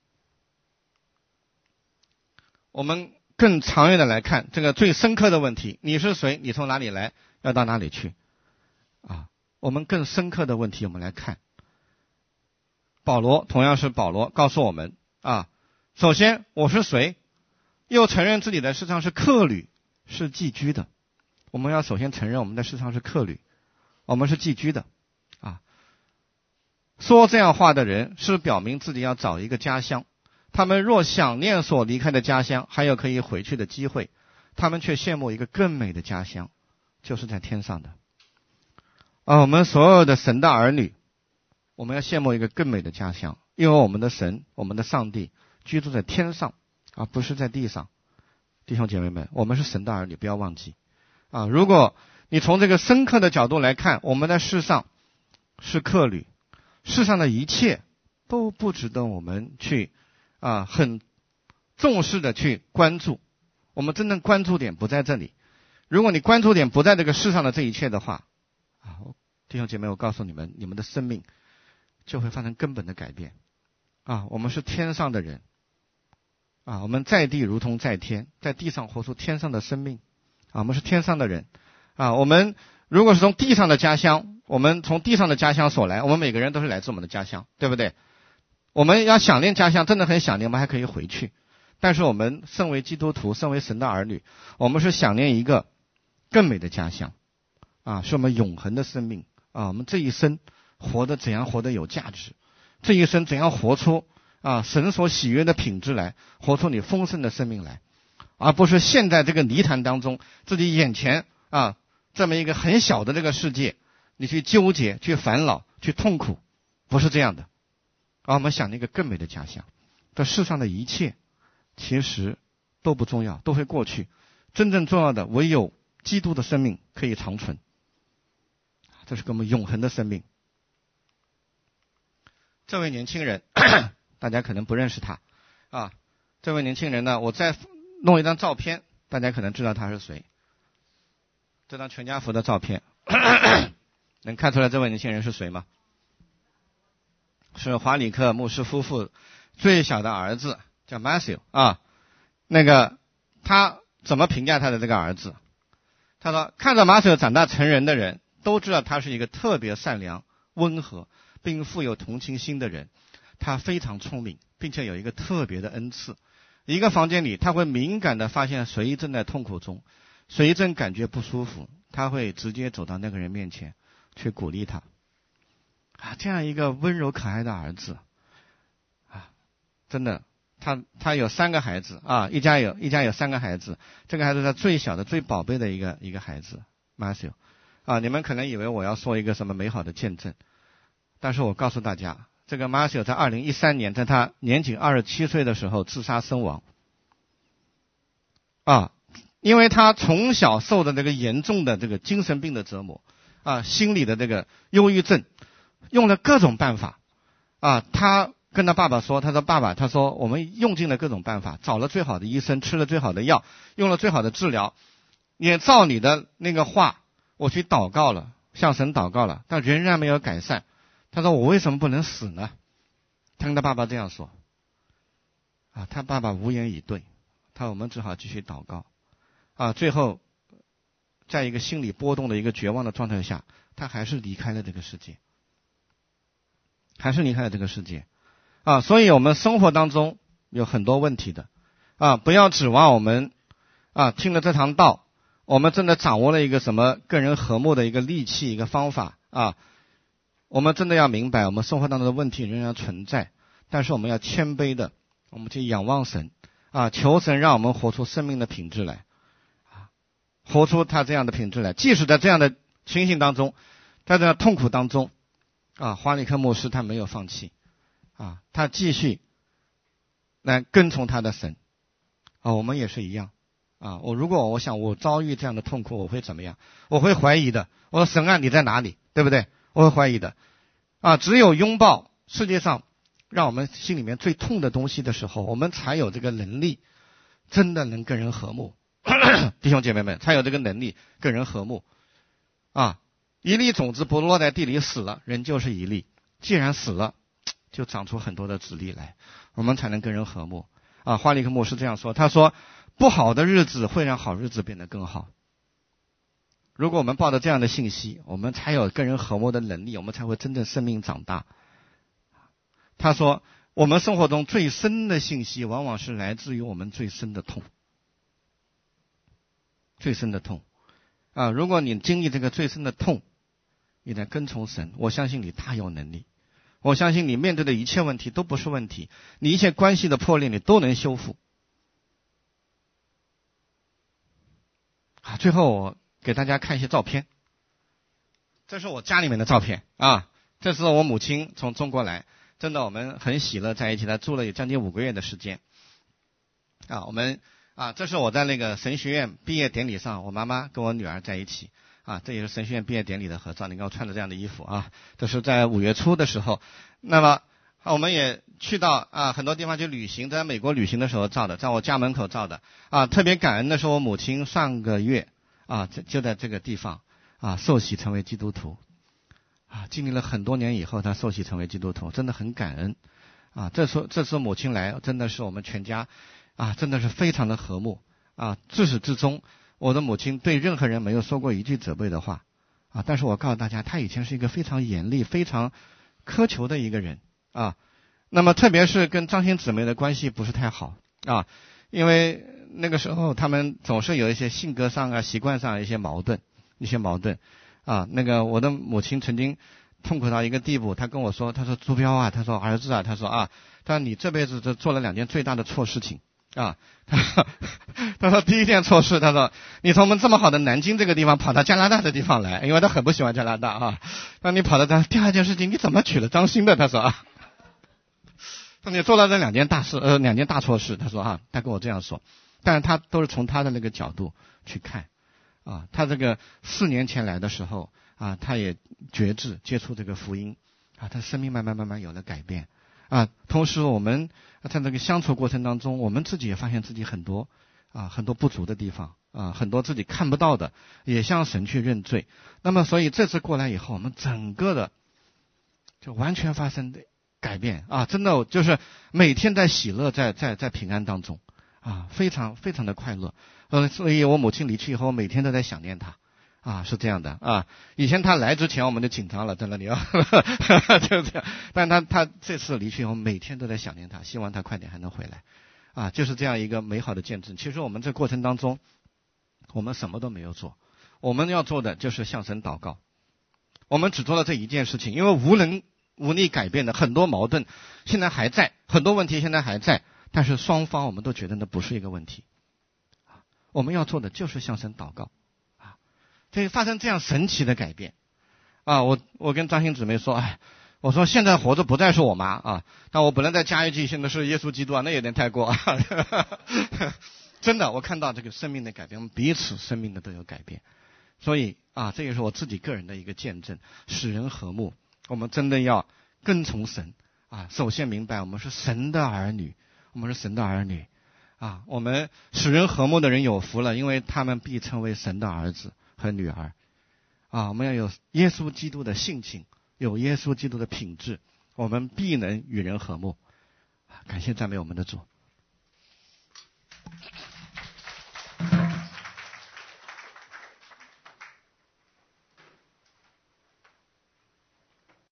我们更长远的来看这个最深刻的问题，你是谁？你从哪里来？要到哪里去？啊，我们更深刻的问题我们来看。保罗同样是保罗告诉我们啊，首先我是谁？又承认自己在世上是客旅，是寄居的。我们要首先承认我们在世上是客旅，我们是寄居的啊。说这样话的人是表明自己要找一个家乡，他们若想念所离开的家乡，还有可以回去的机会，他们却羡慕一个更美的家乡，就是在天上的啊。我们所有的神的儿女，我们要羡慕一个更美的家乡，因为我们的神，我们的上帝居住在天上啊，不是在地上。弟兄姐妹们，我们是神的儿女，不要忘记啊。如果你从这个深刻的角度来看，我们在世上是客旅，世上的一切都不值得我们去很重视的去关注。我们真正关注点不在这里。如果你关注点不在这个世上的这一切的话弟兄姐妹，我告诉你们，你们的生命就会发生根本的改变啊。我们是天上的人啊，我们在地如同在天，在地上活出天上的生命啊。我们是天上的人啊。我们如果是从地上的家乡，我们从地上的家乡所来，我们每个人都是来自我们的家乡，对不对？我们要想念家乡，真的很想念，我们还可以回去。但是我们身为基督徒，身为神的儿女，我们是想念一个更美的家乡啊，是我们永恒的生命啊。我们这一生活得怎样活得有价值，这一生怎样活出神所喜悦的品质来，活出你丰盛的生命来，而不是陷在这个泥潭当中，自己眼前这么一个很小的这个世界，你去纠结，去烦恼，去痛苦，不是这样的。我们想那个更美的家乡，这世上的一切其实都不重要，都会过去。真正重要的唯有基督的生命可以长存，这是给我们永恒的生命。这位年轻人大家可能不认识他这位年轻人呢，我再弄一张照片，大家可能知道他是谁。这张全家福的照片能看出来这位年轻人是谁吗？是华里克牧师夫妇最小的儿子，叫 Matthew 那个他怎么评价他的这个儿子？他说，看着 Matthew 长大成人的人都知道他是一个特别善良、温和并富有同情心的人。他非常聪明，并且有一个特别的恩赐。一个房间里，他会敏感地发现谁正在痛苦中，谁正感觉不舒服，他会直接走到那个人面前去鼓励他这样一个温柔可爱的儿子真的，他有3个孩子一家有3个孩子。这个孩子是他最小的、最宝贝的一个孩子 Matthew 你们可能以为我要说一个什么美好的见证，但是我告诉大家，这个 Matthew 在2013年在他年仅27岁的时候自杀身亡因为他从小受的这个严重的这个精神病的折磨心理的这个忧郁症，用了各种办法他跟他爸爸说，他说爸爸，他说我们用尽了各种办法，找了最好的医生，吃了最好的药，用了最好的治疗，也照你的那个话我去祷告了，向神祷告了，但仍然没有改善。他说我为什么不能死呢？他跟他爸爸这样说他爸爸无言以对，我们只好继续祷告最后在一个心理波动的一个绝望的状态下，他还是离开了这个世界，所以我们生活当中有很多问题的不要指望我们听了这堂道，我们真的掌握了一个什么跟人和睦的一个利器、一个方法我们真的要明白，我们生活当中的问题仍然存在，但是我们要谦卑的，我们去仰望神求神让我们活出生命的品质来活出他这样的品质来。即使在这样的情形当中，在这样的痛苦当中华里克牧师他没有放弃，他继续来跟从他的神。我们也是一样。如果我想我遭遇这样的痛苦，我会怎么样？我会怀疑的。我说神啊，你在哪里？对不对？我会怀疑的。只有拥抱世界上让我们心里面最痛的东西的时候，我们才有这个能力，真的能跟人和睦。弟兄姐妹们，才有这个能力跟人和睦。一粒种子不落在地里死了，人就是一粒。既然死了，就长出很多的子粒来，我们才能跟人和睦。华里克牧师这样说，他说不好的日子会让好日子变得更好。如果我们抱着这样的信息，我们才有跟人和睦的能力，我们才会真正生命长大。他说我们生活中最深的信息往往是来自于我们最深的痛。最深的痛如果你经历这个最深的痛，你在跟从神，我相信你大有能力。我相信你面对的一切问题都不是问题，你一切关系的破裂你都能修复。最后我给大家看一些照片。这是我家里面的照片这是我母亲从中国来，真的我们很喜乐在一起，她住了有将近5个月的时间我们这是我在那个神学院毕业典礼上，我妈妈跟我女儿在一起这也是神学院毕业典礼的合照。你看我穿着这样的衣服这是在5月初的时候。那么我们也去到很多地方去旅行，在美国旅行的时候照的，在我家门口照的特别感恩的是我母亲上个月就在这个地方受洗成为基督徒经历了很多年以后，她受洗成为基督徒，真的很感恩这次母亲来，真的是我们全家真的是非常的和睦自始至终我的母亲对任何人没有说过一句责备的话但是我告诉大家，她以前是一个非常严厉非常苛求的一个人那么特别是跟张欣姊妹的关系不是太好因为那个时候他们总是有一些性格上习惯上一些矛盾那个我的母亲曾经痛苦到一个地步，她跟我说，她说朱彪她说儿子她说她说你这辈子做了2件最大的错事情她说第一件错事，她说你从我们这么好的南京这个地方跑到加拿大的地方来，因为她很不喜欢加拿大那你跑到第二件事情，你怎么娶了张欣的？她说说你做了这2件大事2件大错事。她说她跟我这样说，但是她都是从她的那个角度去看她这个4年前来的时候她也决志接触这个福音她生命慢慢有了改变同时我们在这个相处过程当中，我们自己也发现自己很多不足的地方很多自己看不到的，也向神去认罪。那么所以这次过来以后，我们整个的就完全发生的改变真的就是每天在喜乐，在平安当中非常非常的快乐所以我母亲离去以后，我每天都在想念她是这样的以前她来之前我们就紧张了，在那里就这样，但她这次离去以后，每天都在想念她，希望她快点还能回来就是这样一个美好的见证。其实我们这过程当中，我们什么都没有做，我们要做的就是向神祷告。我们只做了这一件事情，因为无力改变的很多矛盾现在还在，很多问题现在还在，但是双方我们都觉得那不是一个问题我们要做的就是向神祷告所以发生这样神奇的改变我跟张欣姊妹说我说现在活着不再是我妈但我本来再加一句，现在是耶稣基督那有点太过真的，我看到这个生命的改变，我们彼此生命的都有改变。所以这也是我自己个人的一个见证，使人和睦。我们真的要跟从神首先明白我们是神的儿女，我们是神的儿女我们使人和睦的人有福了，因为他们必称为神的儿子和女儿我们要有耶稣基督的性情，有耶稣基督的品质，我们必能与人和睦。感谢赞美我们的主。